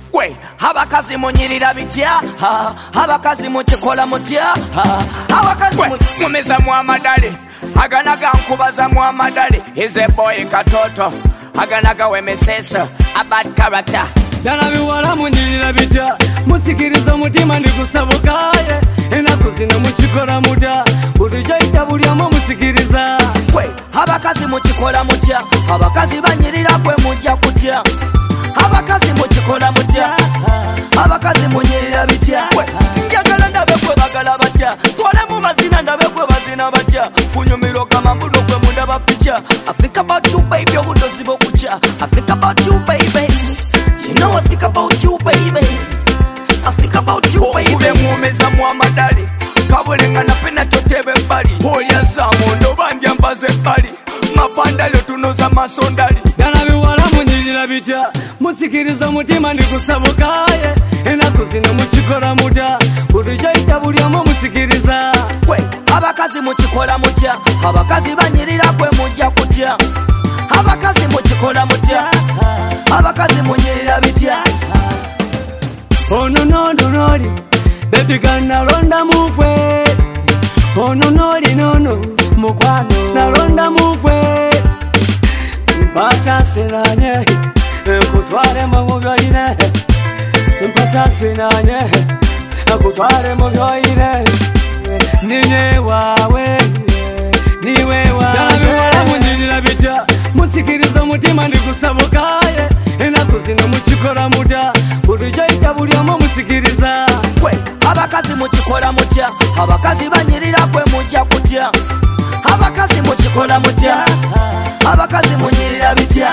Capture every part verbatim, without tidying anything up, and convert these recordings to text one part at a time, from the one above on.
Gwe abakazi munyirira bitya abakazi mukikola mutya abakazi mumeza mu amadale aganaga nkubaza mu amadale is a boy katoto aganaga wemesesa about character Dana biwala munyirira bitya musikiriza mutima ndikusabukaye enaku zino mukikola mutya buli kyaita buli omu musikiriza Gwe abakazi mukikola mutya abakazi banyirira gwe mujja kutya abakazi mukikola mutya abakazi munyirira bitya njagala ndabe gwe bagala batya twale mu mazina ndabe gwe bazina batya kunyumiro kama mbuno gwe mundaba picha I think about you baby obudozi bokutya I think about you baby you know I think about you baby I think about you baby ube muomeza mu amadali kabulenga napenda totebe mbali polya samondo bandya mbaze mbali mapandalo tunoza masondali Dana biwala munyirira bitya musikiriza mutima ndikusabukaye enaku zino mukikola mutya buli kyaita buli omu musikiriza Gwe abakazi mukikola mutya abakazi banyirira gwe mujja kutya abakazi mukikola mutya abakazi munyirira bitya ono nono noli baby girl nalonda mugwe ono noli nono mukwano nalonda mugwe mpachasinanye nkutware mu byoyine mpachasinanye nkutware mu byoyine ninye wawe niwe wawe munyirira bitya musikiriza mutima ndikusabukaye enaku zino mukikola mutya buli kyaita buli omu musikiriza Gwe abakazi mukikola mutya abakazi banyirira gwe mujja kutya abakazi mukikola mutya abakazi munyirira bitya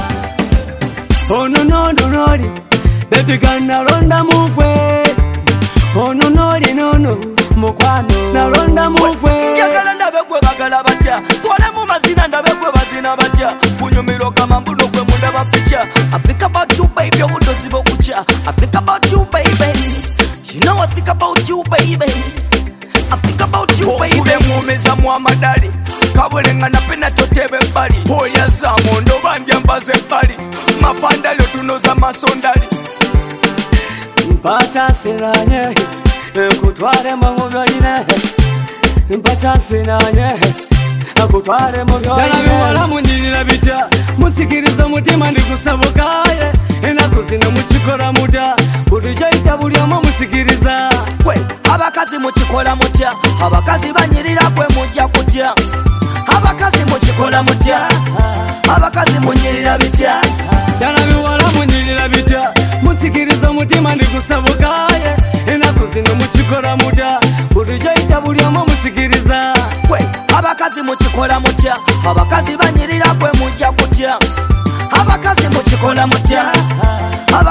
ono nono noli baby girl nalonda mugwe ono noli nono mukwano nalonda mugwe njagala ndabe gwe bagala batya twale mu mazina ndabe gwe bazina batya kunyumiro kama mbuno gwe mundaba picha I think about you baby obudozi bokutya I think about you baby you know I think about you baby I think about you baby ube muomeza mu amadali kabulenga napenda totebe mbali polya samondo bandya mbaze mbali mapandalo tunoza masondali mpachasinanye nkutware mu byoyine mpachasinanye nkutware mu byoyine Dana biwala munyirira bitya musikiriza mutima ndikusabukaye enaku zino mukikola mutya buli kyaita buli omu musikiriza Gwe abakazi mukikola mutya abakazi banyirira gwe mujja kutya abakazi mukikola mutya abakazi munyirira bitya Dana biwala munyirira bitya musikiriza mutima ndikusabukaye enaku zino mukikola mutya buli kyaita buli omu musikiriza Gwe abakazi mukikola mutya abakazi banyirira gwe mujja kutya abakazi mukikola mutya